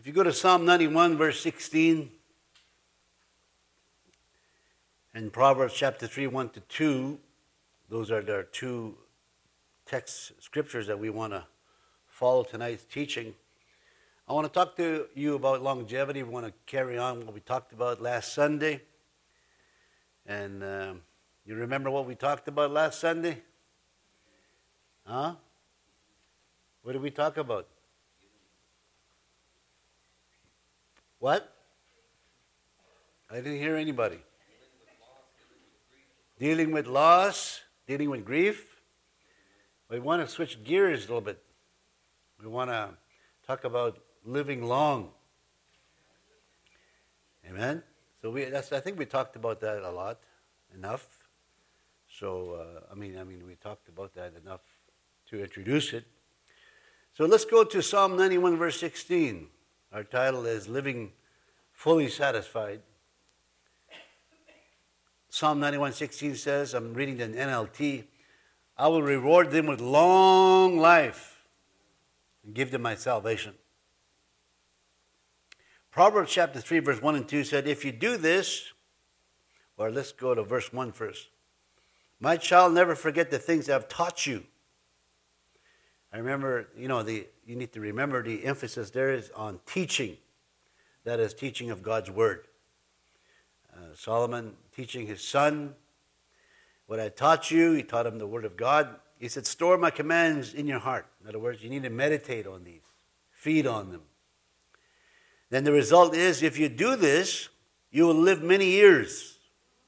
you go to Psalm 91, verse 16, and Proverbs chapter 3, 1 to 2, those are their two text scriptures that we want to follow tonight's teaching. I want to talk to you about longevity. We want to carry on what we talked about last Sunday. And you remember what we talked about last Sunday? Huh? What did we talk about? What? I didn't hear anybody. Dealing with loss, dealing with grief. We want to switch gears a little bit. We want to talk about living long. Amen? So I think we talked about that a lot, enough. So, we talked about that enough to introduce it. So let's go to Psalm 91, verse 16. Our title is Living Fully Satisfied. Psalm 91:16 says, I'm reading the NLT, I will reward them with long life and give them my salvation. Proverbs chapter 3, verse 1 and 2 said, if you do this, or let's go to verse 1 first. My child, never forget the things I've taught you. I remember, you need to remember the emphasis there is on teaching. That is teaching of God's word. Solomon teaching his son, what I taught you, he taught him the word of God. He said, store my commands in your heart. In other words, you need to meditate on these, feed on them. Then the result is, if you do this, you will live many years.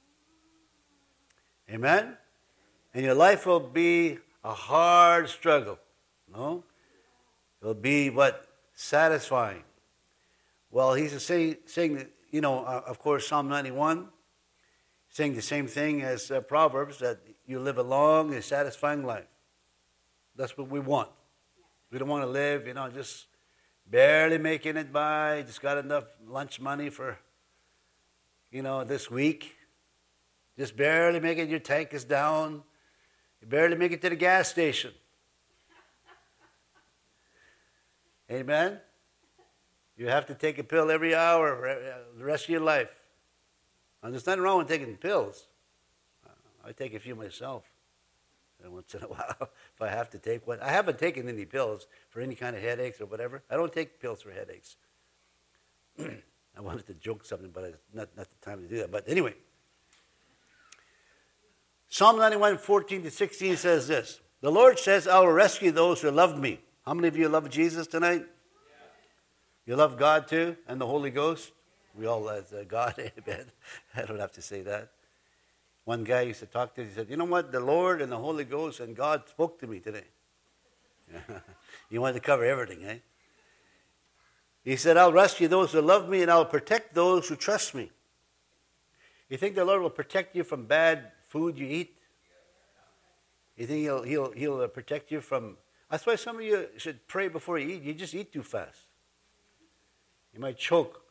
Amen? And your life will be a hard struggle. No? It'll be what? Satisfying. Well, he's saying that, of course, Psalm 91, saying the same thing as Proverbs, that you live a long and satisfying life. That's what we want. We don't want to live, just barely making it by, just got enough lunch money for, this week. Just barely making your tank is down. You barely make it to the gas station. Amen? You have to take a pill every hour the rest of your life. And there's nothing wrong with taking pills. I take a few myself once in a while if I have to take one. I haven't taken any pills for any kind of headaches or whatever. I don't take pills for headaches. I wanted to joke something, but it's not the time to do that. But anyway, Psalm 91, 14 to 16 says this. The Lord says, I will rescue those who love me. How many of you love Jesus tonight? You love God too, and the Holy Ghost? We all love God, amen. I don't have to say that. One guy used to talk to, he said, you know what? The Lord and the Holy Ghost and God spoke to me today. You wanted to cover everything, eh? He said, I'll rescue those who love me and I'll protect those who trust me. You think the Lord will protect you from bad food you eat? You think he'll protect you from... That's why some of you should pray before you eat. You just eat too fast. You might choke.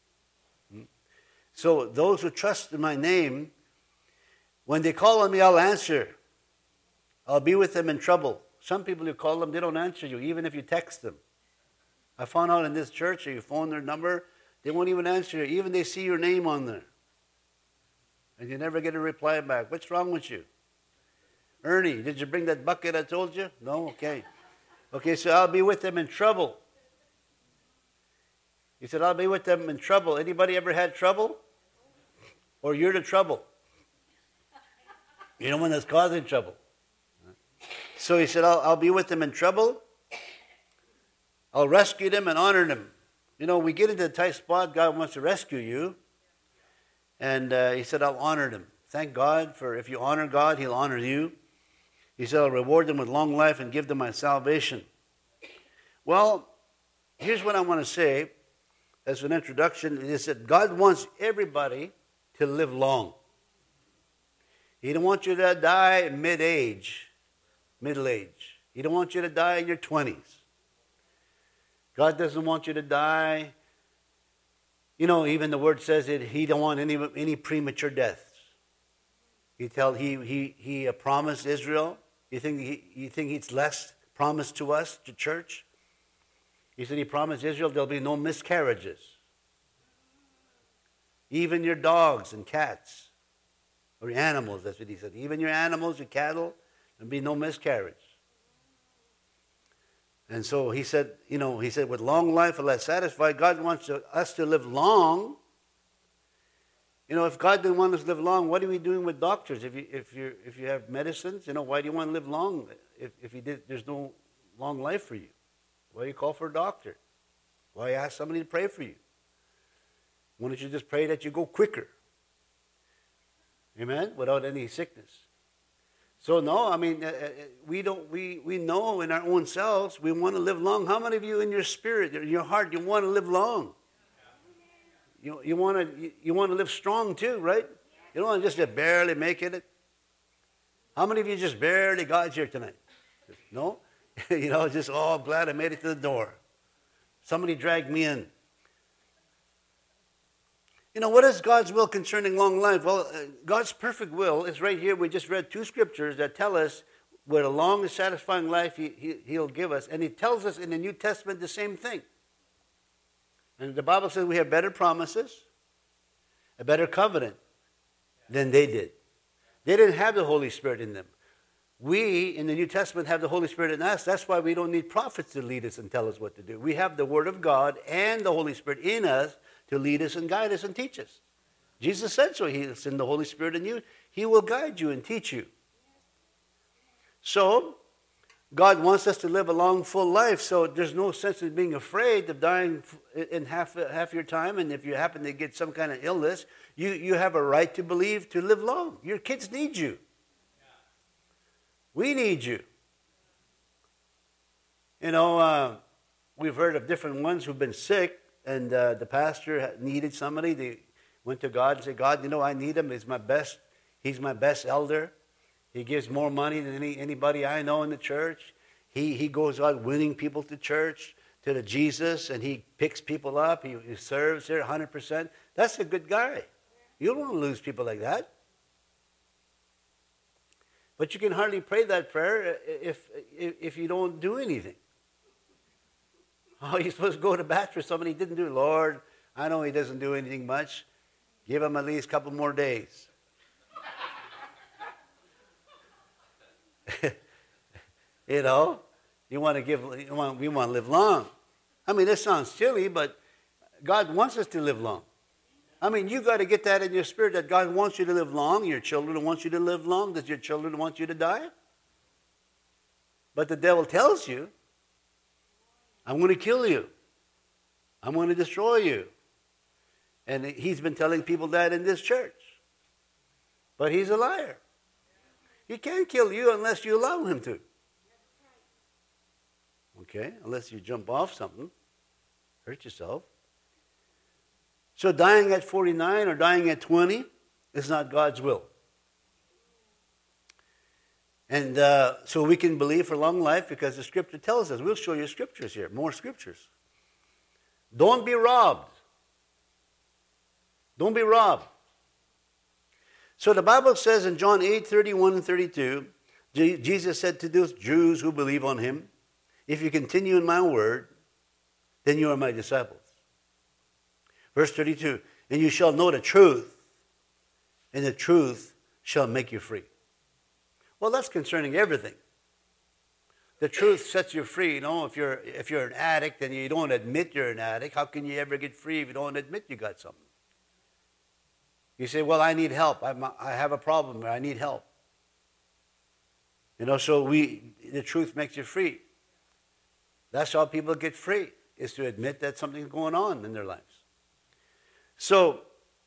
So those who trust in my name, when they call on me, I'll answer. I'll be with them in trouble. Some people you call them, they don't answer you, even if you text them. I found out in this church, if you phone their number, they won't even answer you. Even they see your name on there. And you never get a reply back. What's wrong with you? Ernie, did you bring that bucket I told you? No? Okay. Okay, so I'll be with them in trouble. He said, I'll be with them in trouble. Anybody ever had trouble? Or you're the trouble? You're the one that's causing trouble. So he said, I'll be with them in trouble. I'll rescue them and honor them. We get into a tight spot. God wants to rescue you. And he said, I'll honor them. Thank God for if you honor God, he'll honor you. He said, I'll reward them with long life and give them my salvation. Well, here's what I want to say as an introduction. Is that God wants everybody to live long. He don't want you to die middle age. He don't want you to die in your 20s. God doesn't want you to die. Even the word says that he don't want any premature deaths. He promised Israel. You think it's less promised to us, to church? He said he promised Israel there'll be no miscarriages. Even your dogs and cats, or your animals, that's what he said. Even your animals, your cattle, there'll be no miscarriage. And so he said, with long life will I satisfy. God wants us to live long. If God didn't want us to live long, what are we doing with doctors? If you have medicines, why do you want to live long? If there's no long life for you, why do you call for a doctor? Why ask somebody to pray for you? Why don't you just pray that you go quicker? Amen? Without any sickness. So no, we know in our own selves we want to live long. How many of you in your spirit, in your heart, you want to live long? You want to live strong too, right? You don't want to just barely make it. How many of you just barely got here tonight? No? I'm glad I made it to the door. Somebody dragged me in. What is God's will concerning long life? Well, God's perfect will is right here. We just read 2 scriptures that tell us what a long and satisfying life He'll give us. And He tells us in the New Testament the same thing. And the Bible says we have better promises, a better covenant than they did. They didn't have the Holy Spirit in them. We, in the New Testament, have the Holy Spirit in us. That's why we don't need prophets to lead us and tell us what to do. We have the Word of God and the Holy Spirit in us to lead us and guide us and teach us. Jesus said so. He sent the Holy Spirit in you. He will guide you and teach you. So, God wants us to live a long, full life, so there's no sense in being afraid of dying in half your time, and if you happen to get some kind of illness, you have a right to believe to live long. Your kids need you. We need you. We've heard of different ones who've been sick, and the pastor needed somebody. They went to God and said, God, I need him. He's my best elder. He gives more money than anybody I know in the church. He goes out winning people to church, to the Jesus, and he picks people up. He serves there 100%. That's a good guy. You don't want to lose people like that. But you can hardly pray that prayer if you don't do anything. Oh, you're supposed to go to bat for somebody. He didn't do it. Lord, I know he doesn't do anything much. Give him at least a couple more days. We want to live long. This sounds silly, but God wants us to live long. You got to get that in your spirit that God wants you to live long. Your children want you to live long. Does your children want you to die? But the devil tells you, I'm going to kill you. I'm going to destroy you. And he's been telling people that in this church. But he's a liar. He can't kill you unless you allow him to. Okay? Unless you jump off something, hurt yourself. So dying at 49 or dying at 20 is not God's will. And so we can believe for long life because the scripture tells us. We'll show you scriptures here, more scriptures. Don't be robbed. Don't be robbed. So the Bible says in John 8:31 and 32, Jesus said to those Jews who believe on him, if you continue in my word, then you are my disciples. Verse 32, and you shall know the truth, and the truth shall make you free. Well, that's concerning everything. The truth sets you free. If you're an addict and you don't admit you're an addict, how can you ever get free if you don't admit you got something? You say, well, I need help. I have a problem. I need help. So the truth makes you free. That's how people get free, is to admit that something's going on in their lives. So,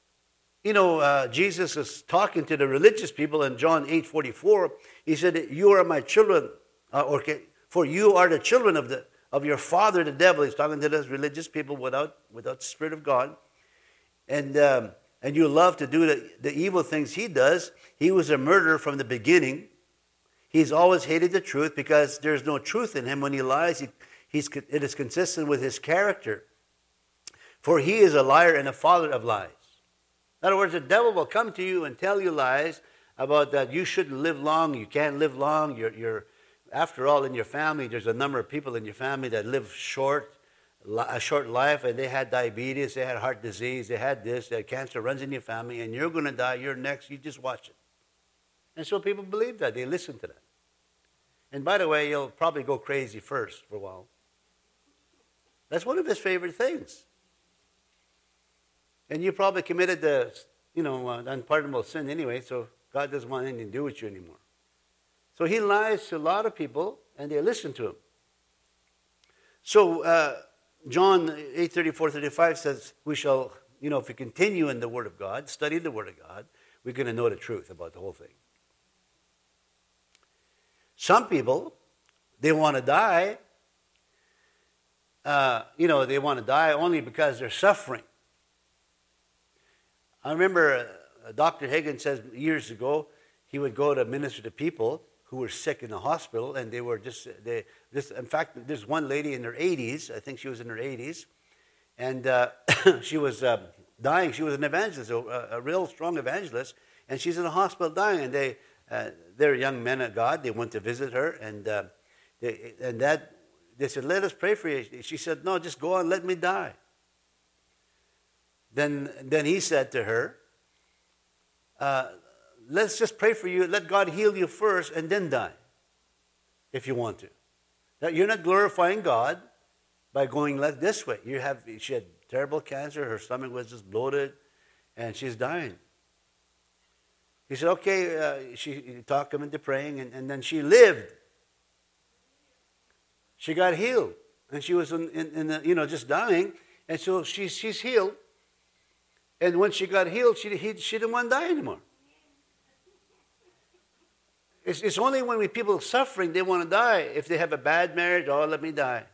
Jesus is talking to the religious people in John 8:44. He said, you are my children, for you are the children of your father, the devil. He's talking to those religious people without the Spirit of God. And you love to do the evil things he does. He was a murderer from the beginning. He's always hated the truth because there's no truth in him. When he lies, it is consistent with his character. For he is a liar and a father of lies. In other words, the devil will come to you and tell you lies about that you shouldn't live long, you can't live long. After all, in your family, there's a number of people in your family that live short. a short life, and they had diabetes, they had heart disease, they had this, they had cancer, runs in your family, and you're going to die, you're next, you just watch it. And so people believe that. They listen to that. And by the way, you'll probably go crazy first for a while. That's one of his favorite things. And you probably committed the, unpardonable sin anyway, so God doesn't want anything to do with you anymore. So he lies to a lot of people, and they listen to him. So John 8:34-35 says, we shall, if we continue in the Word of God, study the Word of God, we're going to know the truth about the whole thing. Some people, they want to die. They want to die only because they're suffering. I remember Dr. Hagen says years ago, he would go to minister to people who were sick in the hospital, and they were in fact, there's one lady in her 80s, I think she was in her 80s, and she was dying. She was an evangelist, a real strong evangelist, and she's in the hospital dying, and they're young men of God. They went to visit her, and they said, let us pray for you. She said, no, just go on, let me die. Then he said to her, let's just pray for you. Let God heal you first and then die, if you want to. Now, you're not glorifying God by going like this way. She had terrible cancer. Her stomach was just bloated, and she's dying. He said, okay. She talked him into praying, and then she lived. She got healed, and she was in the, just dying, and so she's healed. And when she got healed, she didn't want to die anymore. It's only when people are suffering, they want to die. If they have a bad marriage, let me die.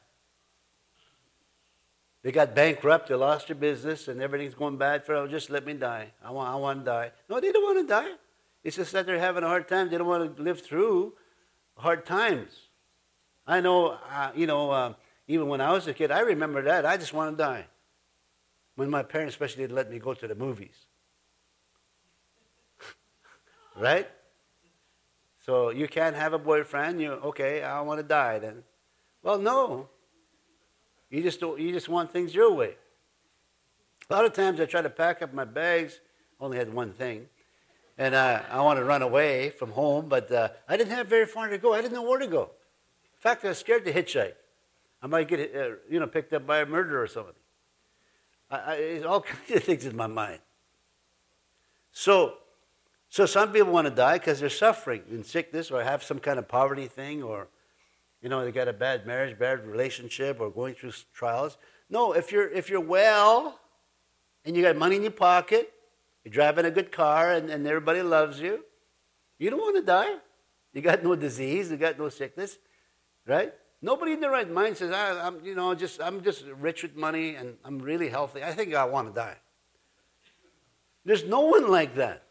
They got bankrupt, they lost their business, and everything's going bad for them. Just let me die. I want to die. No, they don't want to die. It's just that they're having a hard time. They don't want to live through hard times. I know, even when I was a kid, I remember that. I just want to die. When my parents especially didn't let me go to the movies. Right? So you can't have a boyfriend. Okay, I want to die then. Well, no. You just want things your way. A lot of times I try to pack up my bags. Only had one thing. And I want to run away from home, but I didn't have very far to go. I didn't know where to go. In fact, I was scared to hitchhike. I might get picked up by a murderer or something. All kinds of things in my mind. So some people want to die because they're suffering in sickness or have some kind of poverty thing, or they got a bad marriage, bad relationship, or going through trials. No, if you're well and you got money in your pocket, you're driving a good car, and everybody loves you, you don't want to die. You got no disease, you got no sickness, right? Nobody in their right mind says, I'm just rich with money and I'm really healthy. I think I want to die. There's no one like that.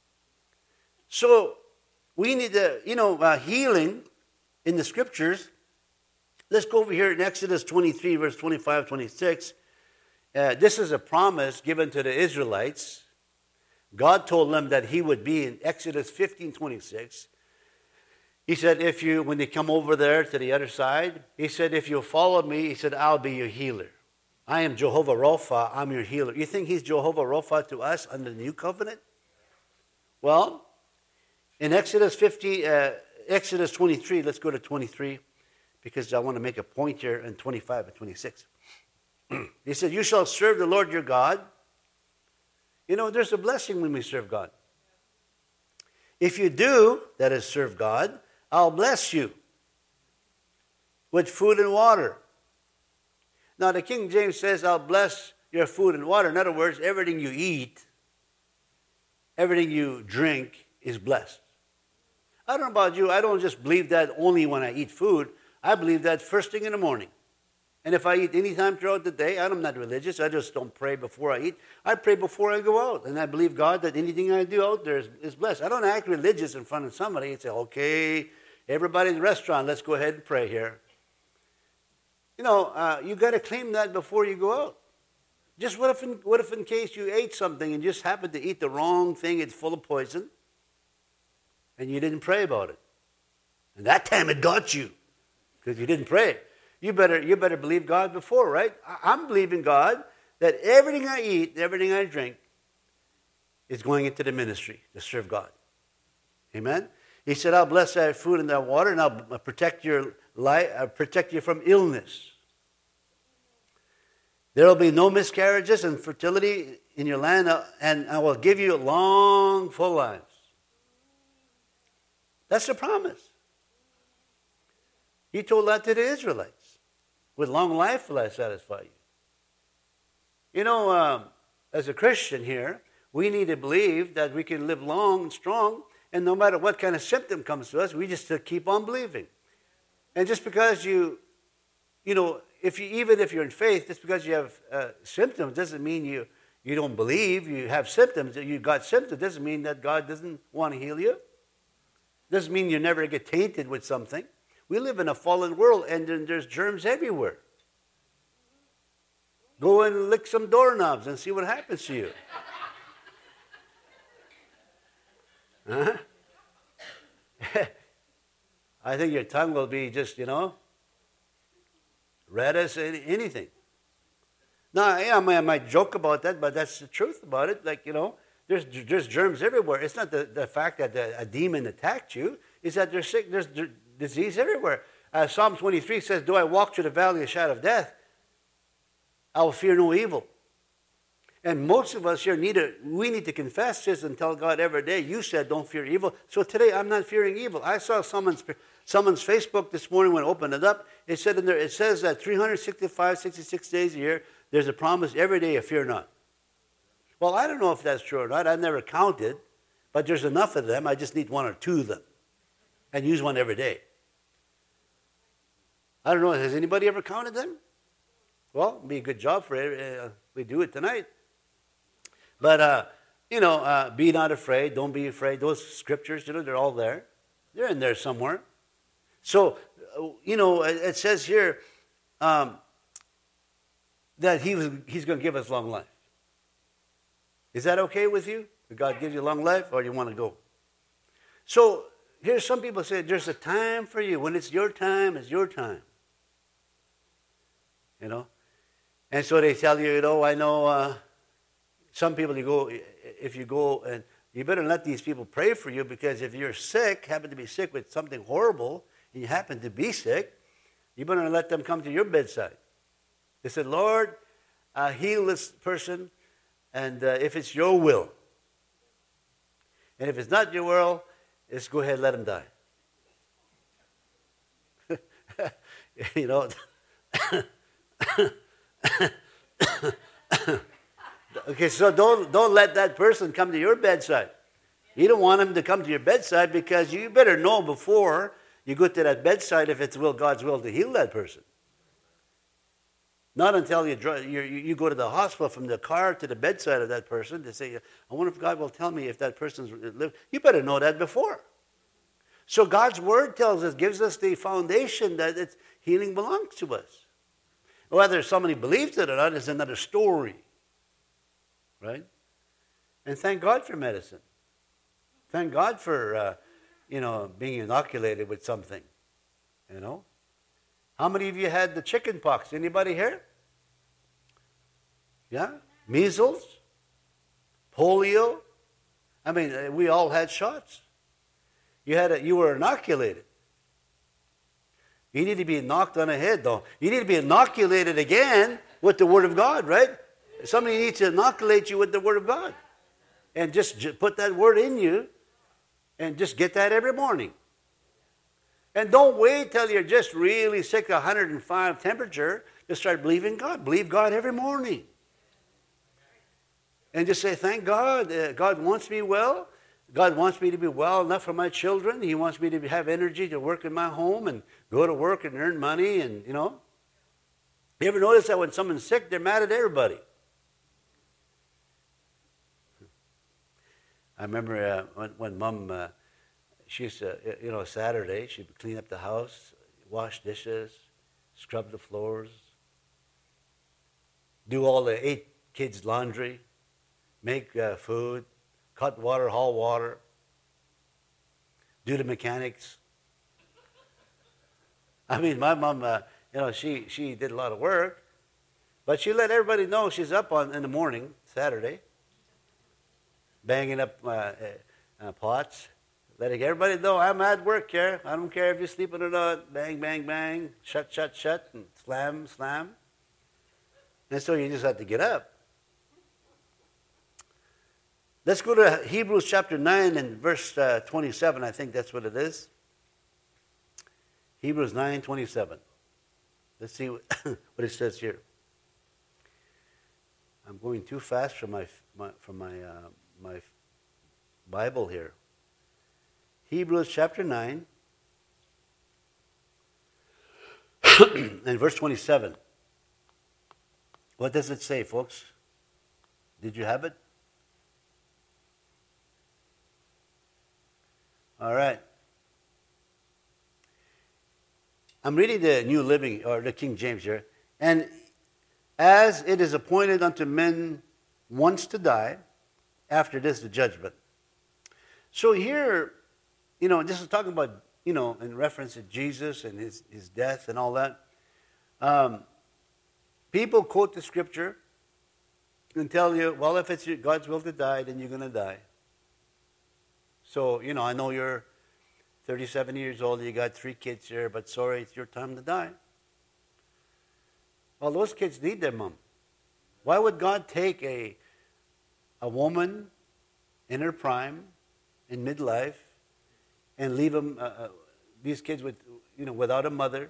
So we need healing in the scriptures. Let's go over here in Exodus 23, verse 25, 26. This is a promise given to the Israelites. God told them that he would be in Exodus 15, 26. He said, when they come over there to the other side, he said, if you follow me, he said, I'll be your healer. I am Jehovah Rapha, I'm your healer. You think he's Jehovah Rapha to us under the new covenant? Well, in Exodus 23, let's go to 23, because I want to make a point here in 25 and 26. He said, you shall serve the Lord your God. There's a blessing when we serve God. If you do, that is, serve God, I'll bless you with food and water. Now, the King James says, I'll bless your food and water. In other words, everything you eat, everything you drink is blessed. I don't know about you. I don't just believe that only when I eat food. I believe that first thing in the morning. And if I eat any time throughout the day, I'm not religious. I just don't pray before I eat. I pray before I go out. And I believe God that anything I do out there is blessed. I don't act religious in front of somebody and say, okay, everybody in the restaurant, let's go ahead and pray here. You got to claim that before you go out. Just what if in case you ate something and just happened to eat the wrong thing, it's full of poison, and you didn't pray about it. And that time it got you because you didn't pray. You better believe God before, right? I'm believing God that everything I eat, everything I drink is going into the ministry to serve God. Amen? He said, I'll bless that food and that water, and I'll protect your life, protect you from illness. There will be no miscarriages and fertility in your land, and I will give you long, full lives. That's the promise. He told that to the Israelites. With long life will I satisfy you. You know, as a Christian here, we need to believe that we can live long and strong, and no matter what kind of symptom comes to us, we just keep on believing. And just because you know, even if you're in faith, just because you have symptoms doesn't mean you don't believe. You have symptoms. You got symptoms doesn't mean that God doesn't want to heal you. Doesn't mean you never get tainted with something. We live in a fallen world, and there's germs everywhere. Go and lick some doorknobs and see what happens to you. Huh? I think your tongue will be just, red as anything. Now, yeah, I might joke about that, but that's the truth about it. Like, there's germs everywhere. It's not the fact that a demon attacked you. It's that there's disease everywhere. Psalm 23 says, "Do I walk through the valley of the shadow of death, I will fear no evil." And most of us here we need to confess this and tell God every day, you said don't fear evil. So today I'm not fearing evil. I saw someone's Facebook this morning when I opened it up. It says that 365, 66 days a year, there's a promise every day of fear not. Well, I don't know if that's true or not. I've never counted, but there's enough of them. I just need one or two of them and use one every day. I don't know. Has anybody ever counted them? Well, it'd be a good job for it. We do it tonight. But, be not afraid. Don't be afraid. Those scriptures, they're all there. They're in there somewhere. So, it says here that he's going to give us long life. Is that okay with you? That God gives you long life, or you want to go? So, here's some people say there's a time for you. When it's your time, it's your time. And so they tell you, I know some people, if you go, and you better let these people pray for you, because if you're sick, happen to be sick with something horrible, and you happen to be sick, you better let them come to your bedside. They said, Lord, heal this person, and if it's your will. And if it's not your will, just go ahead and let him die. Okay, so don't let that person come to your bedside. You don't want him to come to your bedside, because you better know before you go to that bedside if it's God's will to heal that person. Not until you go to the hospital, from the car to the bedside of that person, to say, I wonder if God will tell me if that person's lived. You better know that before. So God's word gives us the foundation that healing belongs to us. Whether somebody believes it or not is another story. Right? And thank God for medicine. Thank God for, being inoculated with something. How many of you had the chicken pox? Anybody here? Yeah? Measles? Polio? I mean, we all had shots. You were inoculated. You need to be knocked on the head, though. You need to be inoculated again with the Word of God, right? Somebody needs to inoculate you with the Word of God. And just put that Word in you, and just get that every morning. And don't wait till you're just really sick, 105 temperature, to start believing God. Believe God every morning. And just say, thank God. God wants me well. God wants me to be well enough for my children. He wants me to have energy to work in my home and go to work and earn money. And, You ever notice that when someone's sick, they're mad at everybody? I remember when Mom, she used to, Saturday, she'd clean up the house, wash dishes, scrub the floors, do all the 8 kids' laundry, make food, cut water, haul water, do the mechanics. I mean, my mom, she did a lot of work. But she let everybody know she's up in the morning, Saturday, banging up pots, letting everybody know I'm at work here. I don't care if you're sleeping or not. Bang, bang, bang, shut, shut, shut, and slam, slam. And so you just have to get up. Let's go to Hebrews chapter 9 and verse 27. I think that's what it is. Hebrews 9:27. Let's see what it says here. I'm going too fast for my Bible here. Hebrews chapter 9 and verse 27. What does it say, folks? Did you have it? All right. I'm reading the New Living, or the King James here. And as it is appointed unto men once to die, after this the judgment. So here, this is talking about, in reference to Jesus and his death and all that. People quote the scripture and tell you, well, if it's God's will to die, then you're going to die. So, I know you're 37 years old, you got 3 kids here, but sorry, it's your time to die. Well, those kids need their mom. Why would God take a woman in her prime, in midlife, and leave them, these kids without a mother?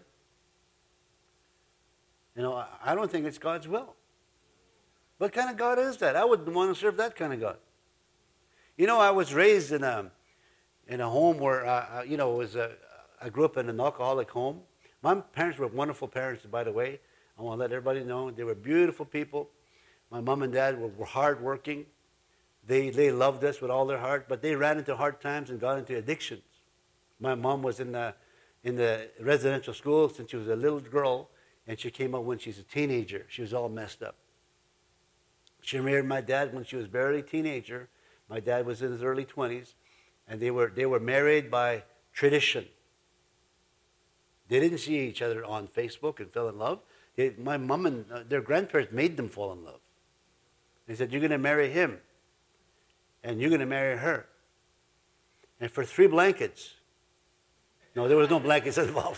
I don't think it's God's will. What kind of God is that? I wouldn't want to serve that kind of God. I was raised in a home where I grew up in an alcoholic home. My parents were wonderful parents, by the way. I want to let everybody know they were beautiful people. My mom and dad were hardworking. They loved us with all their heart, but they ran into hard times and got into addictions. My mom was in the residential school since she was a little girl, and she came out when she was a teenager. She was all messed up. She married my dad when she was barely a teenager. My dad was in his early 20s, and they were married by tradition. They didn't see each other on Facebook and fell in love. My mom and their grandparents made them fall in love. They said, you're going to marry him, and you're going to marry her. And for 3 blankets. No, there was no blankets involved.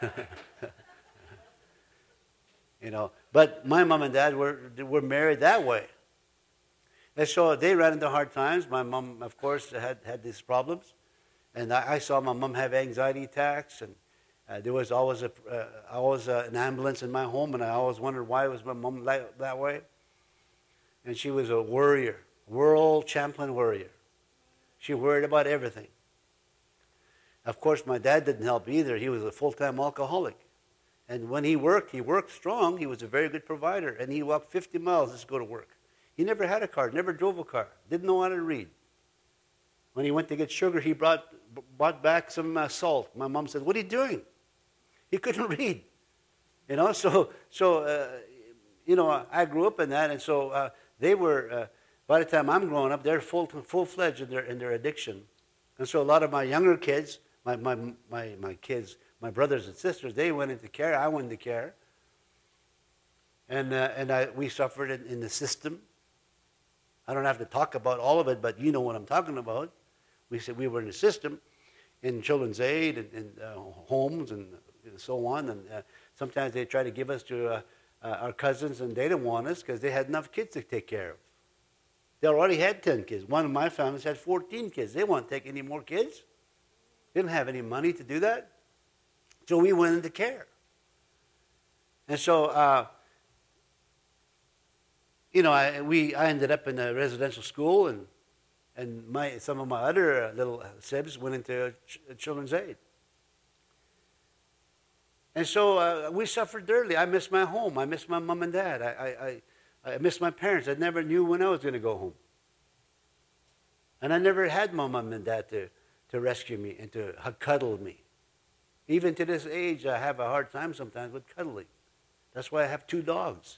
But my mom and dad were married that way. And so they ran into hard times. My mom, of course, had these problems. And I saw my mom have anxiety attacks. And there was always an ambulance in my home. And I always wondered why was my mom that way. And she was a worrier, world champion worrier. She worried about everything. Of course, my dad didn't help either. He was a full-time alcoholic. And when he worked strong. He was a very good provider. And he walked 50 miles just to go to work. He never had a car, never drove a car, didn't know how to read. When he went to get sugar, he bought back some salt. My mom said, what are you doing? He couldn't read. I grew up in that. And so they were, by the time I'm growing up, they're full-fledged in their addiction. And so a lot of my younger kids, my kids, my brothers and sisters, they went into care. I went into care. And we suffered in the system. I don't have to talk about all of it, but you know what I'm talking about. We said we were in the system, in Children's Aid and homes and so on. And sometimes they try to give us to our cousins, and they didn't want us because they had enough kids to take care of. They already had 10 kids. One of my families had 14 kids. They won't take any more kids. They didn't have any money to do that. So we went into care. And so, I ended up in a residential school, and some of my other little sibs went into Children's Aid. And so we suffered dearly. I missed my home. I missed my mom and dad. I missed my parents. I never knew when I was going to go home. And I never had my mom and dad to rescue me and to cuddle me. Even to this age, I have a hard time sometimes with cuddling. That's why I have 2 dogs.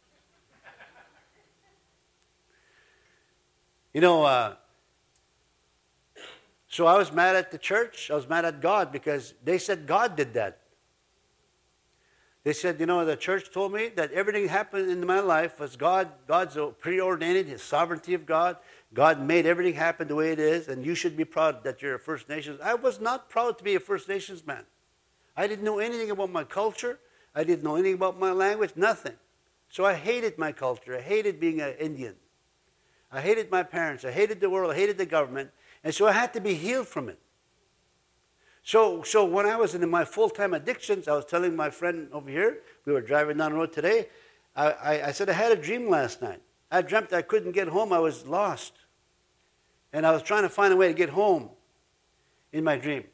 So I was mad at the church. I was mad at God because they said God did that. They said, the church told me that everything happened in my life was God's preordained, His sovereignty of God. God made everything happen the way it is, and you should be proud that you're a First Nations. I was not proud to be a First Nations man. I didn't know anything about my culture. I didn't know anything about my language, nothing. So I hated my culture. I hated being an Indian. I hated my parents. I hated the world. I hated the government. And so I had to be healed from it. So when I was in my full-time addictions, I was telling my friend over here, we were driving down the road today, I said, I had a dream last night. I dreamt I couldn't get home. I was lost. And I was trying to find a way to get home in my dream.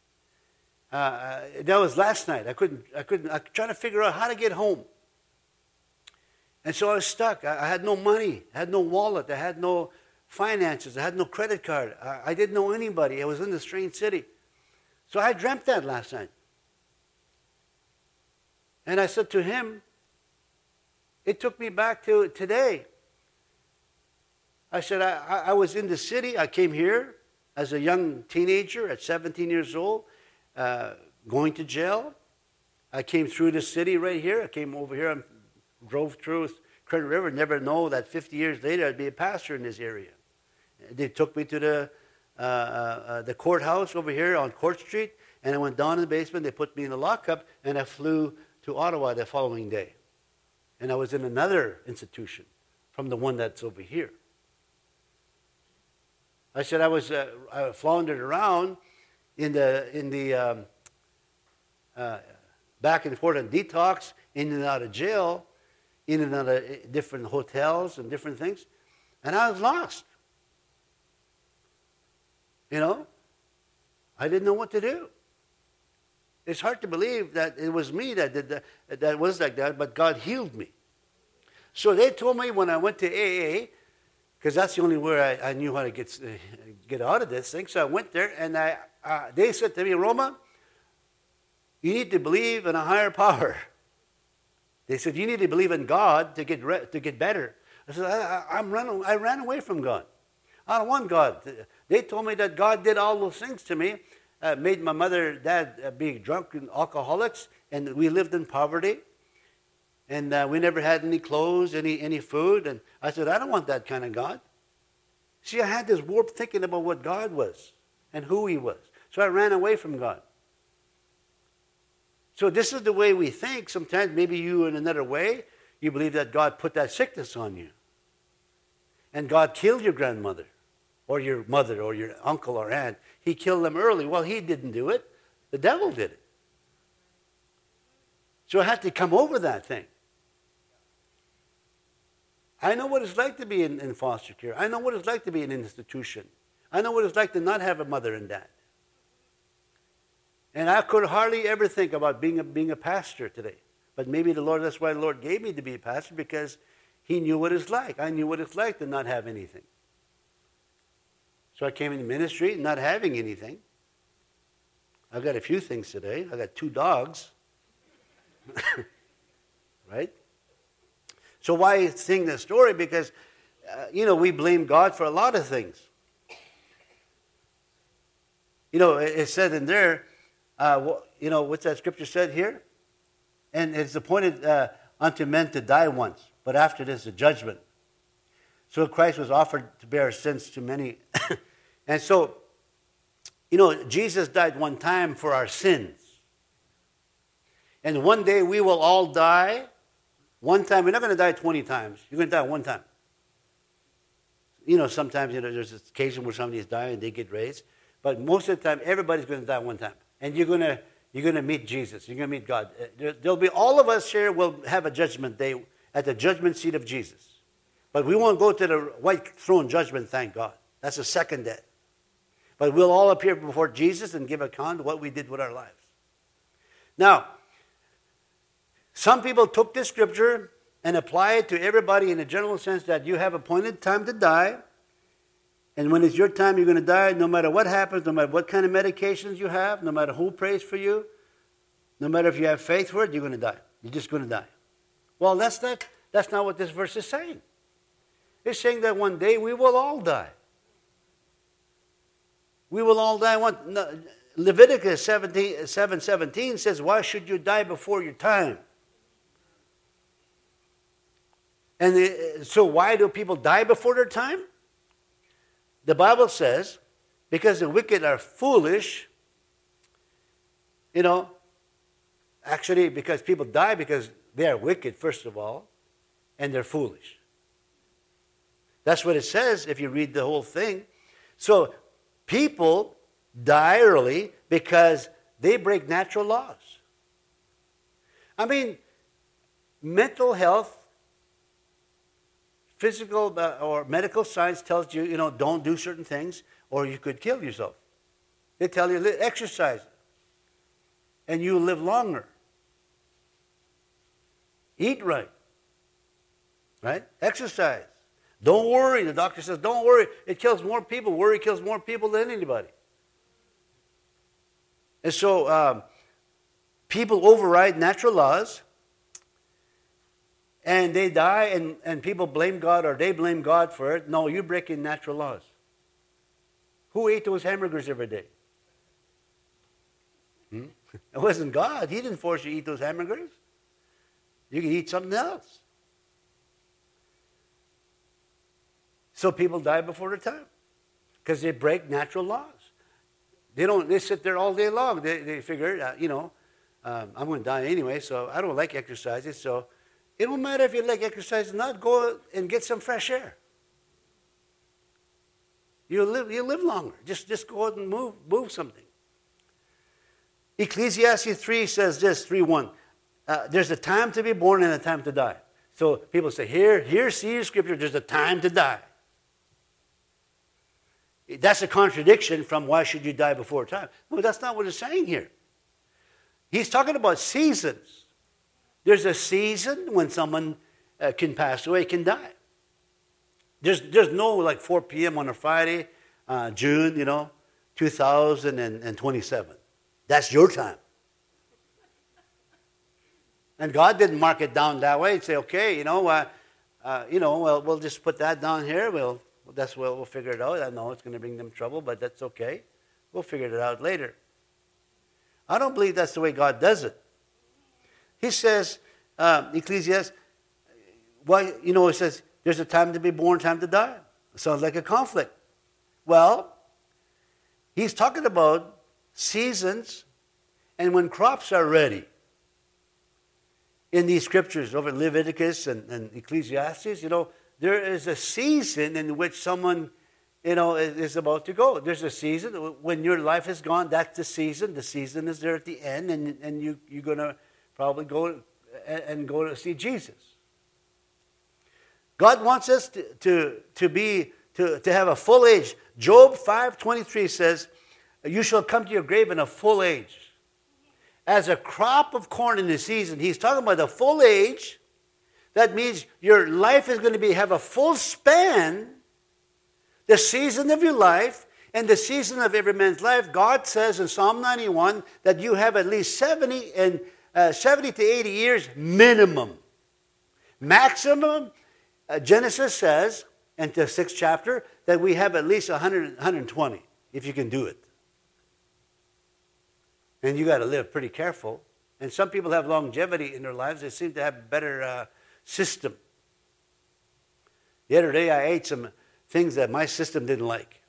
That was last night. I was trying to figure out how to get home. And so I was stuck. I had no money. I had no wallet. I had no finances. I had no credit card. I didn't know anybody. I was in a strange city. So I dreamt that last night. And I said to him, it took me back to today. I said, I was in the city. I came here as a young teenager at 17 years old, going to jail. I came through the city right here. I came over here and drove through Credit River. Never know that 50 years later I'd be a pastor in this area. They took me to the courthouse over here on Court Street, and I went down in the basement. They put me in the lockup, and I flew to Ottawa the following day. And I was in another institution from the one that's over here. I said I floundered around in the back and forth on detox, in and out of jail, in and out of different hotels and different things, and I was lost. I didn't know what to do. It's hard to believe that it was me that did that was like that, but God healed me. So they told me when I went to AA, because that's the only way I knew how to get out of this thing. So I went there, and they said to me, Roma, you need to believe in a higher power. They said, you need to believe in God to get better. I said, I ran away from God. I don't want God. They told me that God did all those things to me, made my mother and dad be drunk and alcoholics, and we lived in poverty. And we never had any clothes, any food. And I said, I don't want that kind of God. See, I had this warped thinking about what God was and who He was. So I ran away from God. So this is the way we think. Sometimes maybe you in another way, you believe that God put that sickness on you. And God killed your grandmother or your mother or your uncle or aunt. He killed them early. Well, He didn't do it. The devil did it. So I had to come over that thing. I know what it's like to be in foster care. I know what it's like to be in an institution. I know what it's like to not have a mother and dad. And I could hardly ever think about being a pastor today. But maybe that's why the Lord gave me to be a pastor, because He knew what it's like. I knew what it's like to not have anything. So I came into ministry not having anything. I've got a few things today. I got 2 dogs. Right? So why sing this story? Because, we blame God for a lot of things. It said in there, what's that scripture said here? And it's appointed unto men to die once, but after this, a judgment. So Christ was offered to bear sins to many. And so, Jesus died one time for our sins. And one day we will all die. One time. We're not going to die 20 times. You're going to die one time. Sometimes there's this occasion where somebody's dying and they get raised. But most of the time, everybody's going to die one time. And you're going to meet Jesus. You're going to meet God. There'll be all of us here will have a judgment day at the judgment seat of Jesus. But we won't go to the white throne judgment, thank God. That's the second death. But we'll all appear before Jesus and give account of what we did with our lives. Now, some people took this scripture and applied it to everybody in a general sense that you have appointed time to die. And when it's your time, you're going to die, no matter what happens, no matter what kind of medications you have, no matter who prays for you, no matter if you have faith for it, you're going to die. You're just going to die. Well, that's not what this verse is saying. It's saying that one day we will all die. We will all die. Leviticus 7:17 says, why should you die before your time? And so why do people die before their time? The Bible says, because the wicked are foolish, actually because people die because they are wicked, first of all, and they're foolish. That's what it says if you read the whole thing. So people die early because they break natural laws. I mean, mental health, physical or medical science tells you, don't do certain things or you could kill yourself. They tell you, exercise and you live longer. Eat right. Right? Exercise. Don't worry. The doctor says, don't worry. It kills more people. Worry kills more people than anybody. And so people override natural laws and they die and people blame God or they blame God for it. No, you're breaking natural laws. Who ate those hamburgers every day? It wasn't God. He didn't force you to eat those hamburgers. You can eat something else. So people die before their time because they break natural laws. They sit there all day long. They figure, I'm going to die anyway, so I don't like exercising. So it don't matter if you like exercise or not. Go and get some fresh air. You live longer. Just go out and move something. Ecclesiastes 3 says this, 3:1. There's a time to be born and a time to die. So people say, here, see your scripture, there's a time to die. That's a contradiction from why should you die before time. No, that's not what it's saying here. He's talking about seasons. There's a season when someone can pass away, can die. There's no like 4 p.m. on a Friday, June, 2027. That's your time. And God didn't mark it down that way and say, okay, well, we'll just put that down here. We'll figure it out. I know it's going to bring them trouble, but that's okay. We'll figure it out later. I don't believe that's the way God does it. He says, Ecclesiastes, it says, there's a time to be born, time to die. It sounds like a conflict. Well, he's talking about seasons and when crops are ready. In these scriptures over Leviticus and Ecclesiastes, there is a season in which someone, is about to go. There's a season when your life is gone. That's the season. The season is there at the end, and you're going to probably go to see Jesus. God wants us to have a full age. Job 5:23 says, "You shall come to your grave in a full age." As a crop of corn in the season, he's talking about a full age. That means your life is going to have a full span. The season of your life and the season of every man's life. God says in Psalm 91 that you have at least 70 to 80 years minimum. Maximum, Genesis says, in the 6th chapter, that we have at least 120, if you can do it. And you got to live pretty careful. And some people have longevity in their lives. They seem to have a better system. The other day I ate some things that my system didn't like.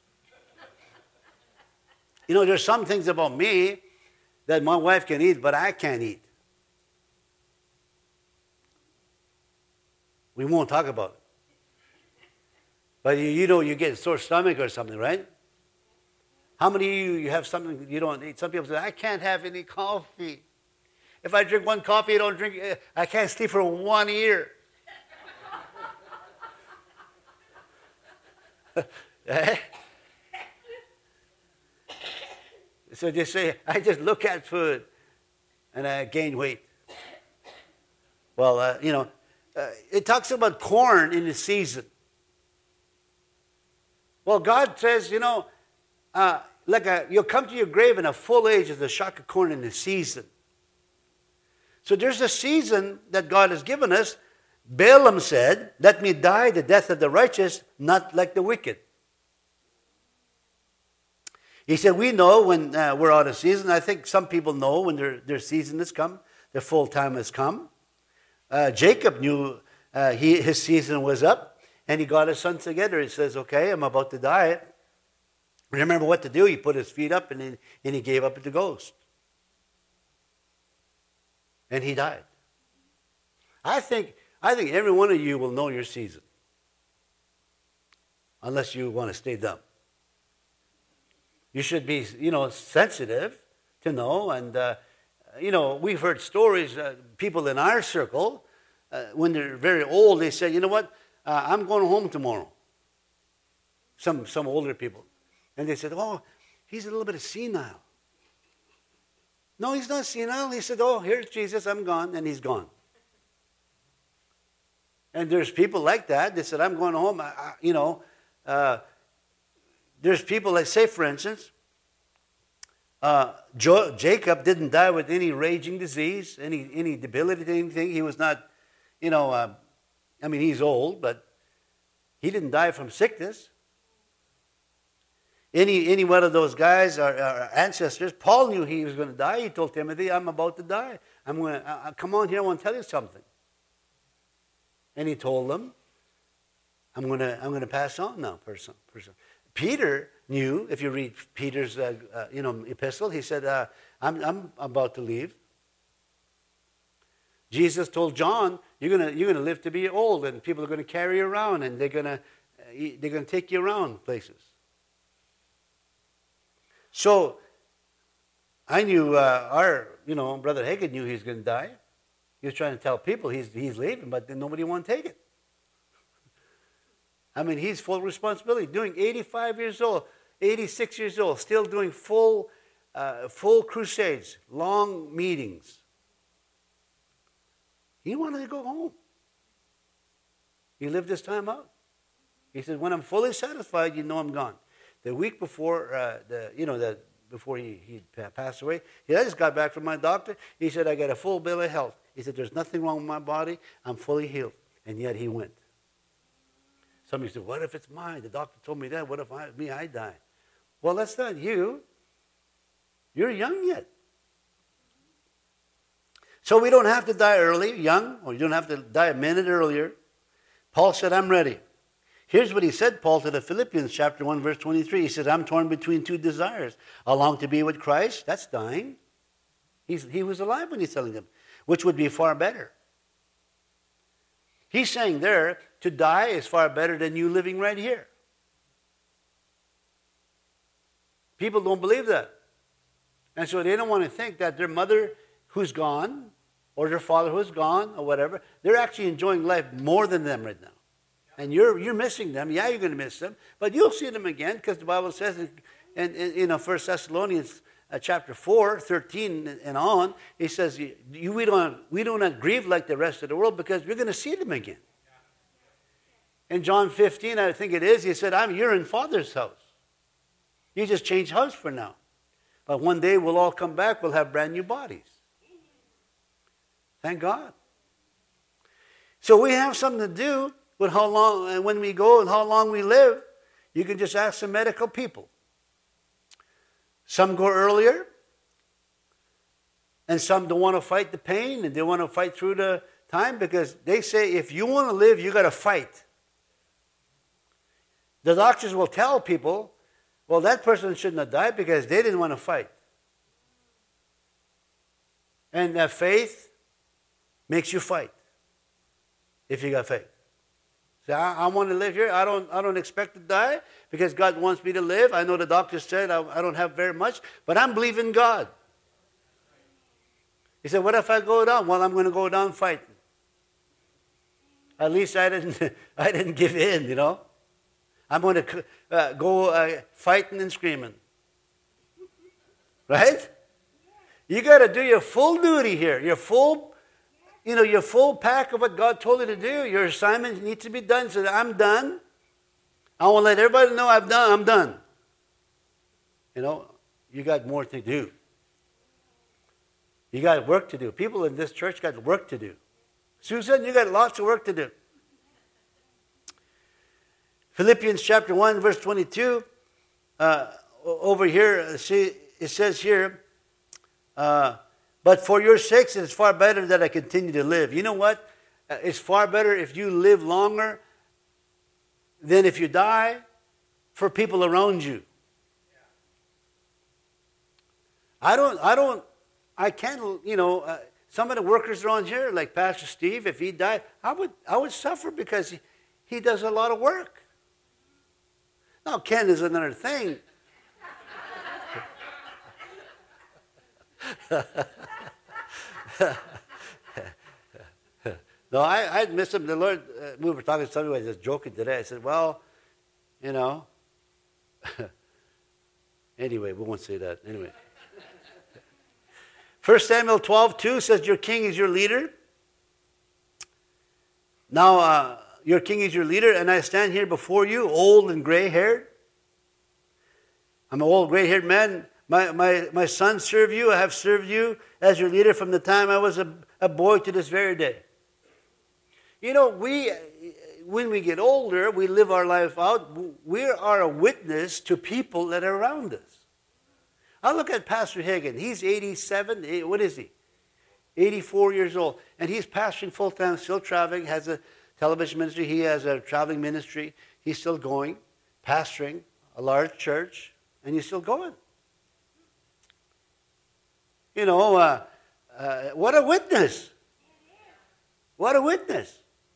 There's some things about me that my wife can eat, but I can't eat. We won't talk about it. But you get a sore stomach or something, right? How many of you have something you don't eat? Some people say, I can't have any coffee. If I drink one coffee, I can't sleep for 1 year. So they say, I just look at food and I gain weight. Well, it talks about corn in the season. Well, God says, you'll come to your grave in a full age as a shock of corn in the season. So there's a season that God has given us. Balaam said, let me die the death of the righteous, not like the wicked. He said, we know when we're out of season. I think some people know when their season has come, their full time has come. Jacob knew his season was up, and he got his sons together. He says, okay, I'm about to die. Remember what to do. He put his feet up, and he gave up the ghost. And he died. I think every one of you will know your season. Unless you want to stay dumb. You should be, sensitive to know. And, we've heard stories, people in our circle, when they're very old, they say, you know what, I'm going home tomorrow. Some older people. And they said, oh, he's a little bit senile. No, he's not senile. He said, oh, here's Jesus, I'm gone, and he's gone. And there's people like that. They said, I'm going home. There's people that say, for instance, Jacob didn't die with any raging disease, any debilitating thing. He was not, he's old, but he didn't die from sickness. Any one of those guys, our ancestors, Paul knew he was going to die. He told Timothy, I'm about to die. Come on here, I want to tell you something. And he told them, I'm going to pass on now, person. Peter knew, if you read Peter's epistle, he said, I'm about to leave. Jesus told John, you're going to live to be old, and people are going to carry you around, and they're going to take you around places. So I knew Brother Hagin knew he was going to die. He was trying to tell people he's leaving, but then nobody wanted to take it. He's full responsibility. Doing 85 years old, 86 years old, still doing full crusades, long meetings. He wanted to go home. He lived his time out. He said, when I'm fully satisfied, I'm gone. The week before, before he passed away, I just got back from my doctor. He said, I got a full bill of health. He said, there's nothing wrong with my body. I'm fully healed. And yet he went. Somebody said, what if it's mine? The doctor told me that. What if I die? Well, that's not you. You're young yet. So we don't have to die early, young, or you don't have to die a minute earlier. Paul said, I'm ready. Here's what he said, Paul, to the Philippians, chapter 1, verse 23. He says, I'm torn between two desires. I long to be with Christ. That's dying. He was alive when he's telling them, which would be far better. He's saying there, to die is far better than you living right here. People don't believe that. And so they don't want to think that their mother who's gone, or their father who's gone, or whatever, they're actually enjoying life more than them right now. And you're missing them. Yeah, you're going to miss them. But you'll see them again, because the Bible says in 1 Thessalonians chapter 4, 13 and on, he says, we do not grieve like the rest of the world, because we're going to see them again. In John 15, I think it is, he said, you're in Father's house. You just change house for now. But one day we'll all come back, we'll have brand new bodies. Thank God. So we have something to do with how long, and when we go and how long we live. You can just ask some medical people. Some go earlier, and some don't want to fight the pain, and they want to fight through the time, because they say if you want to live, you got to fight. The doctors will tell people, well, that person shouldn't have died because they didn't want to fight. And that faith makes you fight if you got faith. Say, I want to live here. I don't expect to die because God wants me to live. I know the doctor said I don't have very much, but I'm believing God. He said, what if I go down? Well, I'm going to go down fighting. At least I didn't give in, I'm going to go fighting and screaming. Right? You got to do your full duty here. Your full pack of what God told you to do. Your assignment needs to be done. So I'm done. I want to let everybody know I'm done. You got more to do. You got work to do. People in this church got work to do. Susan, you got lots of work to do. Philippians chapter 1, verse 22. Over here, see, it says here, but for your sakes, it is far better that I continue to live. You know what? It's far better if you live longer than if you die for people around you. I can't, some of the workers around here, like Pastor Steve, if he died, I would suffer because he does a lot of work. Now, Ken is another thing. No, I miss him. The Lord, we were talking to somebody, I was just joking today. I said, well, anyway, we won't say that. Anyway. 1 Samuel 12:2 says, your king is your leader. Now, your king is your leader, and I stand here before you, old and gray-haired. I'm an old gray-haired man. My sons serve you. I have served you as your leader from the time I was a boy to this very day. When we get older, we live our life out. We are a witness to people that are around us. I look at Pastor Hagen. He's 87. What is he? 84 years old. And he's pastoring full-time, still traveling, has a television ministry. He has a traveling ministry. He's still going, pastoring a large church, and he's still going. What a witness. What a witness.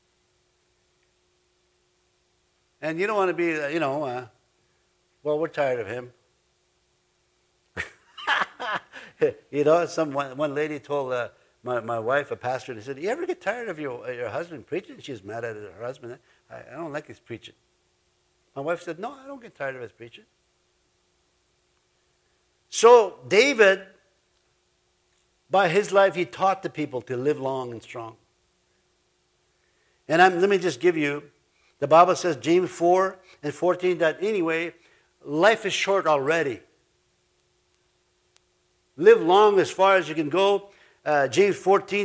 And you don't want to be, well, we're tired of him. One lady told my wife, a pastor, and said, you ever get tired of your husband preaching? She's mad at her husband. I don't like his preaching. My wife said, no, I don't get tired of his preaching. So David, by his life, he taught the people to live long and strong. And let me just give you, the Bible says, James 4:14, that anyway, life is short already. Live long as far as you can go. James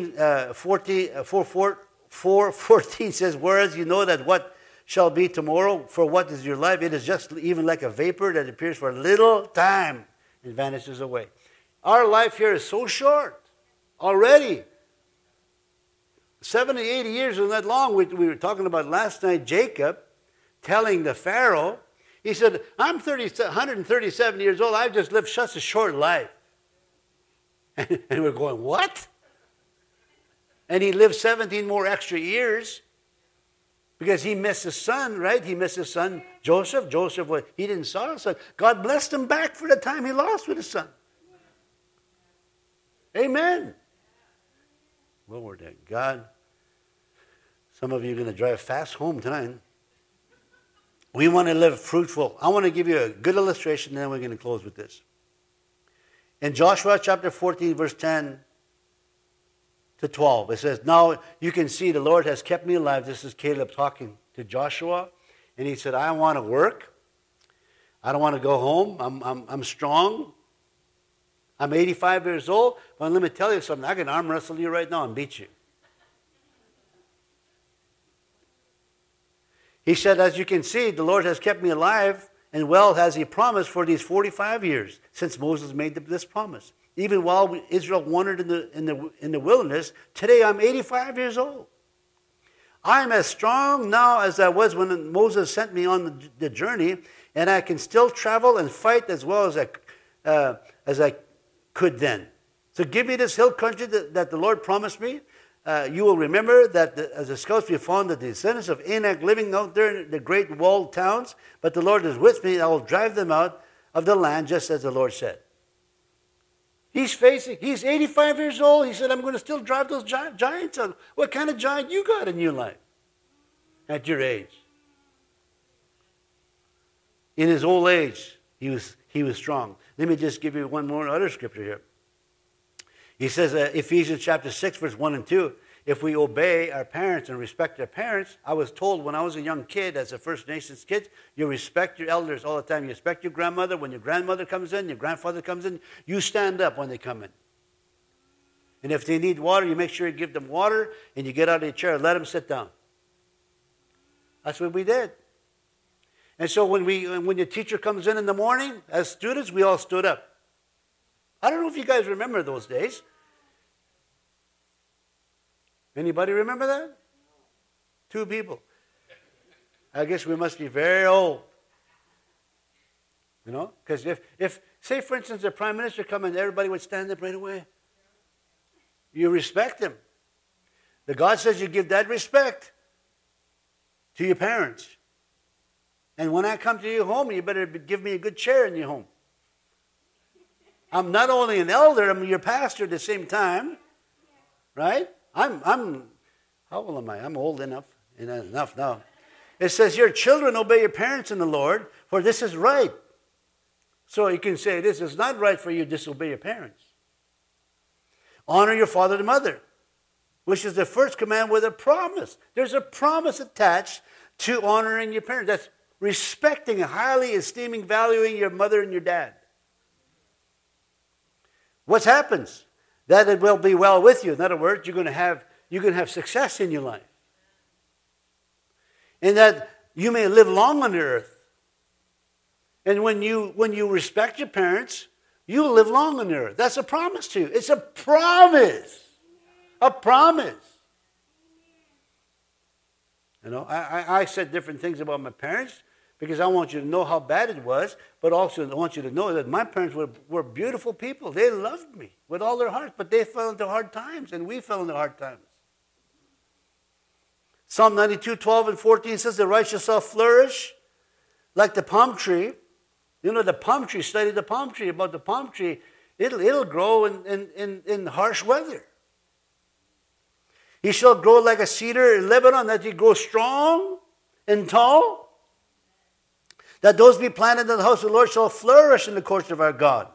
4:14 says, whereas you know that what shall be tomorrow, for what is your life? It is just even like a vapor that appears for a little time and vanishes away. Our life here is so short already. 70, 80 years isn't that long. We were talking about last night, Jacob telling the Pharaoh, he said, I'm 137 years old. I've just lived such a short life. And we're going, what? And he lived 17 more extra years because he missed his son, right? He missed his son, Joseph. He didn't saw his son. God blessed him back for the time he lost with his son. Amen. Glory to God. Some of you are going to drive fast home tonight. We want to live fruitful. I want to give you a good illustration, and then we're going to close with this. In Joshua chapter 14, verse 10 to 12, it says, now you can see the Lord has kept me alive. This is Caleb talking to Joshua. And he said, I want to work. I don't want to go home. I'm strong. I'm 85 years old. But let me tell you something. I can arm wrestle you right now and beat you. He said, as you can see, the Lord has kept me alive and well as he promised for these 45 years since Moses made this promise. Even while Israel wandered in the wilderness, today I'm 85 years old. I am as strong now as I was when Moses sent me on the journey, and I can still travel and fight as well as I could then. So give me this hill country that the Lord promised me. You will remember that as the scouts we found that the descendants of Anak living out there in the great walled towns, but the Lord is with me, I will drive them out of the land just as the Lord said. He's 85 years old. He said, I'm going to still drive those giants out. What kind of giant you got in your life at your age? In his old age, he was strong. Let me just give you one more other scripture here. He says, Ephesians chapter 6, verse 1 and 2, if we obey our parents and respect our parents, I was told when I was a young kid, as a First Nations kid, you respect your elders all the time. You respect your grandmother. When your grandmother comes in, your grandfather comes in, you stand up when they come in. And if they need water, you make sure you give them water, and you get out of your chair and let them sit down. That's what we did. And so when the teacher comes in the morning, as students, we all stood up. I don't know if you guys remember those days. Anybody remember that? 2 people. I guess we must be very old. You know, because if, say for instance, the Prime Minister come and everybody would stand up right away. You respect him. The God says you give that respect to your parents. And when I come to your home, you better give me a good chair in your home. I'm not only an elder, I'm your pastor at the same time. Right? I'm how old am I? I'm old enough. Enough now. It says, your children obey your parents in the Lord, for this is right. So you can say, this is not right for you to disobey your parents. Honor your father and mother, which is the first command with a promise. There's a promise attached to honoring your parents. That's respecting, highly esteeming, valuing your mother and your dad. What happens? That it will be well with you. In other words, you're going to have success in your life. And that you may live long on the earth. And when you respect your parents, you will live long on the earth. That's a promise to you. It's a promise. A promise. You know, I said different things about my parents because I want you to know how bad it was, but also I want you to know that my parents were beautiful people. They loved me with all their hearts, but they fell into hard times, and we fell into hard times. Psalm 92, 12 and 14 says, the righteous shall flourish like the palm tree. You know, the palm tree, study the palm tree, about the palm tree, it'll grow in harsh weather. He shall grow like a cedar in Lebanon, that he grow strong and tall. That those be planted in the house of the Lord shall flourish in the courts of our God.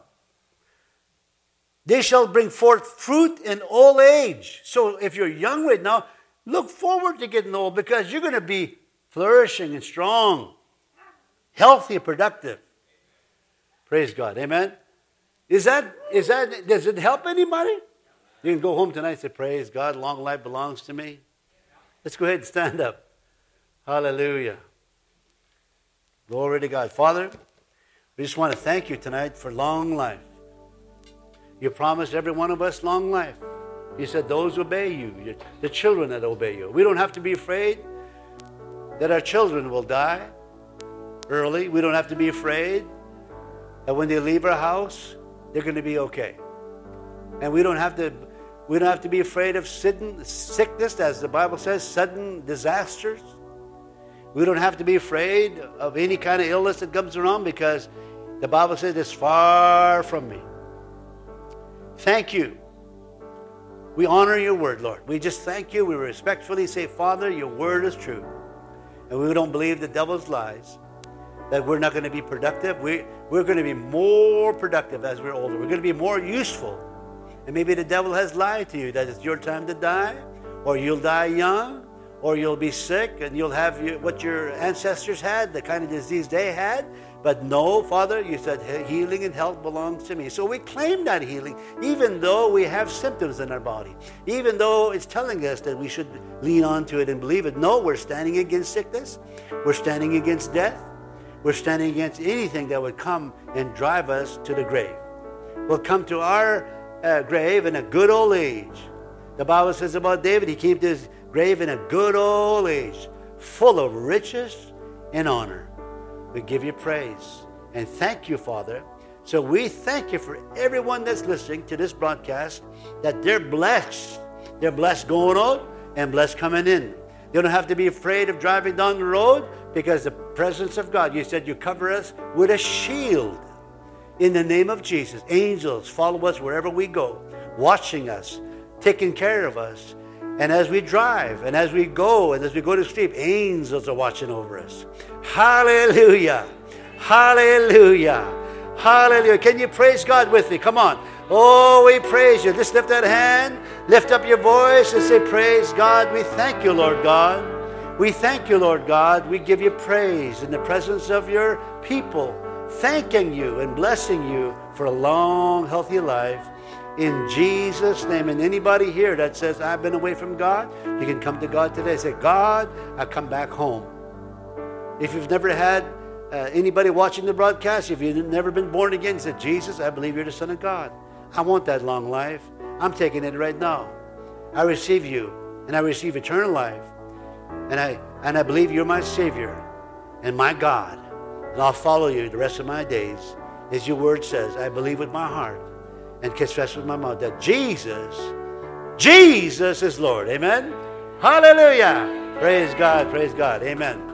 They shall bring forth fruit in old age. So if you're young right now, look forward to getting old, because you're going to be flourishing and strong, healthy, productive. Praise God. Amen. Does it help anybody? You can go home tonight and say, praise God, long life belongs to me. Let's go ahead and stand up. Hallelujah. Glory to God. Father, we just want to thank you tonight for long life. You promised every one of us long life. You said those obey you, the children that obey you. We don't have to be afraid that our children will die early. We don't have to be afraid that when they leave our house, they're going to be okay. And we don't have to be afraid of sickness, as the Bible says, sudden disasters. We don't have to be afraid of any kind of illness that comes around, because the Bible says it's far from me. Thank you. We honor your word, Lord. We just thank you. We respectfully say, Father, your word is true. And we don't believe the devil's lies, that we're not going to be productive. We're going to be more productive as we're older. We're going to be more useful. And maybe the devil has lied to you that it's your time to die, or you'll die young, or you'll be sick and you'll have what your ancestors had, the kind of disease they had. But no, Father, you said healing and health belongs to me. So we claim that healing, even though we have symptoms in our body, even though it's telling us that we should lean onto it and believe it. No, we're standing against sickness. We're standing against death. We're standing against anything that would come and drive us to the grave. We'll come to our grave in a good old age. The Bible says about David, he came to his grave in a good old age, full of riches and honor. We give you praise and thank you, Father. So we thank you for everyone that's listening to this broadcast, that they're blessed. They're blessed going out and blessed coming in. You don't have to be afraid of driving down the road, because the presence of God, you said you cover us with a shield. In the name of Jesus, angels follow us wherever we go, watching us, taking care of us. And as we drive, and as we go, and as we go to sleep, angels are watching over us. Hallelujah. Hallelujah. Hallelujah. Can you praise God with me? Come on. Oh, we praise you. Just lift that hand, lift up your voice and say, praise God. We thank you, Lord God. We thank you, Lord God. We give you praise in the presence of your people, thanking you and blessing you for a long, healthy life. In Jesus' name. And anybody here that says, I've been away from God, you can come to God today. Say, God, I come back home. If you've never had anybody watching the broadcast, if you've never been born again, say, Jesus, I believe you're the Son of God. I want that long life. I'm taking it right now. I receive you, and I receive eternal life. And I believe you're my Savior and my God. And I'll follow you the rest of my days. As your word says, I believe with my heart and confess with my mouth that Jesus is Lord. Amen? Hallelujah. Praise God. Praise God. Amen.